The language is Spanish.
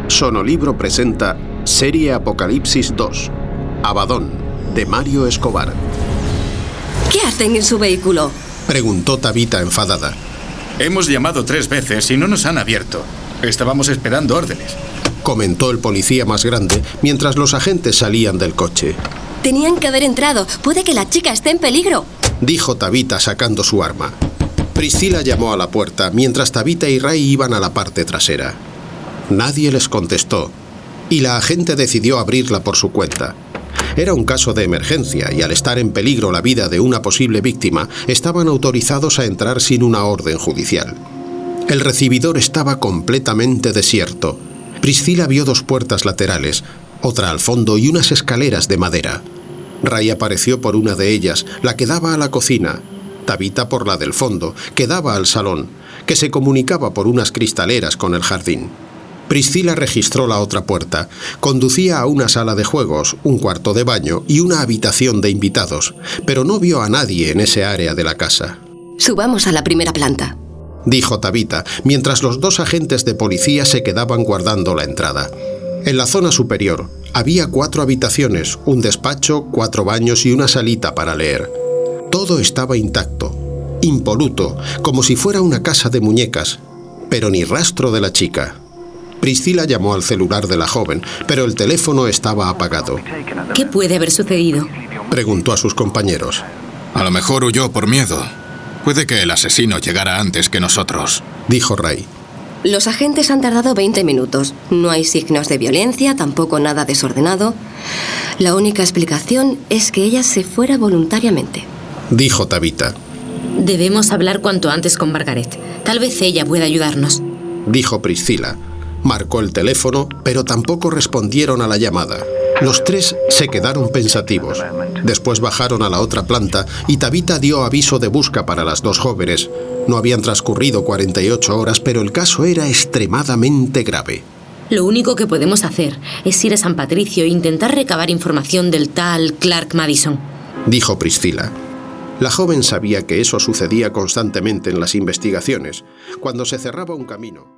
Sonolibro presenta Serie Apocalipsis 2, Abadón, de Mario Escobar. ¿Qué hacen en su vehículo?, preguntó Tabita enfadada. Hemos llamado 3 veces y no nos han abierto. Estábamos esperando órdenes, comentó el policía más grande mientras los agentes salían del coche. Tenían que haber entrado. Puede que la chica esté en peligro, dijo Tabita sacando su arma. Priscila llamó a la puerta mientras Tabita y Ray iban a la parte trasera. Nadie les contestó y la agente decidió abrirla por su cuenta. Era un caso de emergencia y al estar en peligro la vida de una posible víctima, estaban autorizados a entrar sin una orden judicial. El recibidor estaba completamente desierto. Priscila vio 2 puertas laterales, otra al fondo y unas escaleras de madera. Ray apareció por una de ellas, la que daba a la cocina. Tabita por la del fondo, que daba al salón, que se comunicaba por unas cristaleras con el jardín. Priscila registró la otra puerta. Conducía a una sala de juegos, un cuarto de baño y una habitación de invitados, pero no vio a nadie en ese área de la casa. Subamos a la primera planta, dijo Tabita, mientras los 2 agentes de policía se quedaban guardando la entrada. En la zona superior había 4 habitaciones, un despacho, 4 baños y una salita para leer. Todo estaba intacto, impoluto, como si fuera una casa de muñecas, pero ni rastro de la chica. Priscila llamó al celular de la joven, pero el teléfono estaba apagado. ¿Qué puede haber sucedido?, preguntó a sus compañeros. A lo mejor huyó por miedo. Puede que el asesino llegara antes que nosotros, dijo Ray. Los agentes han tardado 20 minutos. No hay signos de violencia, tampoco nada desordenado. La única explicación es que ella se fuera voluntariamente, dijo Tabita. Debemos hablar cuanto antes con Margaret. Tal vez ella pueda ayudarnos, dijo Priscila. Marcó el teléfono, pero tampoco respondieron a la llamada. Los 3 se quedaron pensativos. Después bajaron a la otra planta y Tabita dio aviso de busca para las 2 jóvenes. No habían transcurrido 48 horas, pero el caso era extremadamente grave. Lo único que podemos hacer es ir a San Patricio e intentar recabar información del tal Clark Madison, dijo Priscila. La joven sabía que eso sucedía constantemente en las investigaciones, cuando se cerraba un camino.